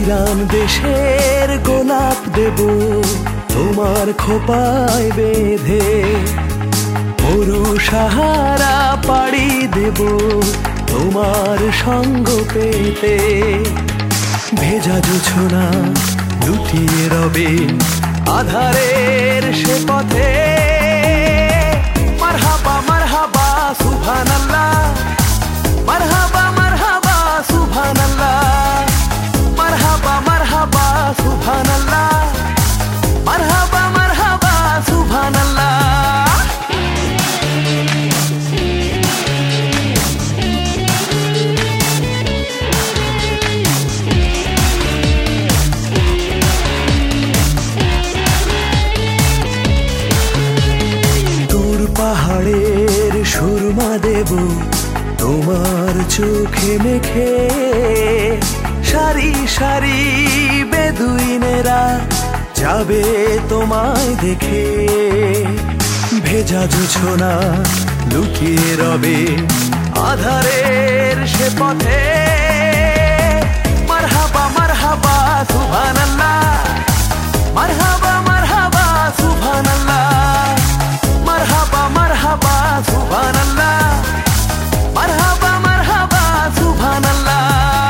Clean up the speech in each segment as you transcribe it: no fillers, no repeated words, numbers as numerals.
Iran দেশের গোলাপ দেব তোমার খোপায় বেঁধে, মরু সাহারা পাড়ি দেব তোমার সঙ্গ পেতে। ভেজা জোছনা লুটিয়ে রবে আধারের সে পথে, মারহাবা মারহাবা সুবহানাল্লাহ, মারহাবা মারহাবা সুবহানাল্লাহ, মারহাবা মারহাবা সুবহানাল্লাহ, মারহাবা মারহাবা সুবহানাল্লাহ। পাহাড়ের সুরমা দেব তোমার চোখে মেখে, সারি সারি বেদুইনেরা যাবে তোমায় দেখে। ভেজা জোছনা লুকিয়ে রবে আধারের সে পথে, মারহাবা মারহাবা সুবহানাল্লাহ, মারহাবা মারহাবা সুবহানাল্লাহ, মারহাবা মারহাবা সুবহানাল্লাহ, মারহাবা মারহাবা সুবহানাল্লাহ।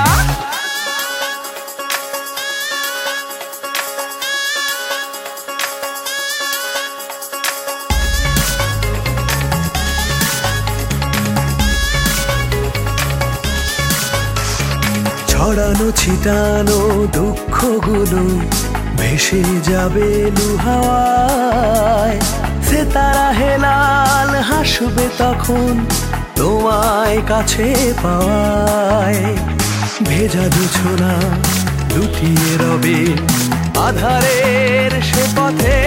ছড়ানো ছিটানো দুঃখগুলো ভেসে যাবে লুহাওয়ায়, সে তারা হেলাল হাসবে তখন তোমায় কাছে পাওয়ায়। ভেজা জোছনা লুটিয়ে রবে আধারের সে পথে,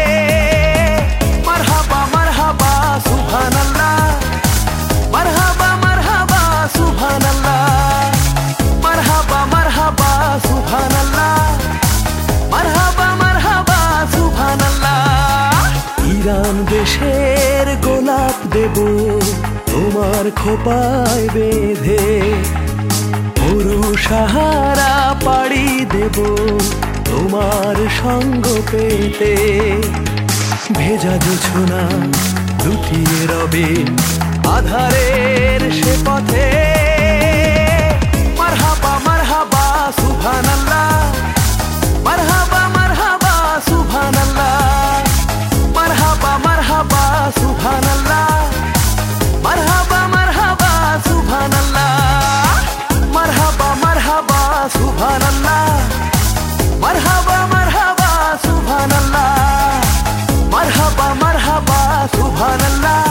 মারহাবা মারহাবা সুবহানাল্লাহ, মারহাবা মারহাবা সুবহানাল্লাহ, মারহাবা মারহাবা সুবহানাল্লাহ, মারহাবা মারহাবা সুবহানাল্লাহ। ইরান দেশের গোলাপ দেব তোমার খোপায় বেঁধে, মরু সাহারা পাড়ি দেব তোমার সঙ্গ পেতে। ভেজা জোছনা লুটিয়ে রবে আধারের সে পথে, মারহাবা মারহাবা সুবহানাল্লাহ, মারহাবা মারহাবা সুবহানাল্লাহ, মারহাবা মারহাবা সুবহানাল্লাহ, মারহাবা মারহাবা সুবহানাল্লাহ, মারহাবা মারহাবা সুবহানাল্লাহ, মারহাবা মারহাবা সুবহানাল্লাহ, মারহাবা মারহাবা সুবহানাল্লাহ।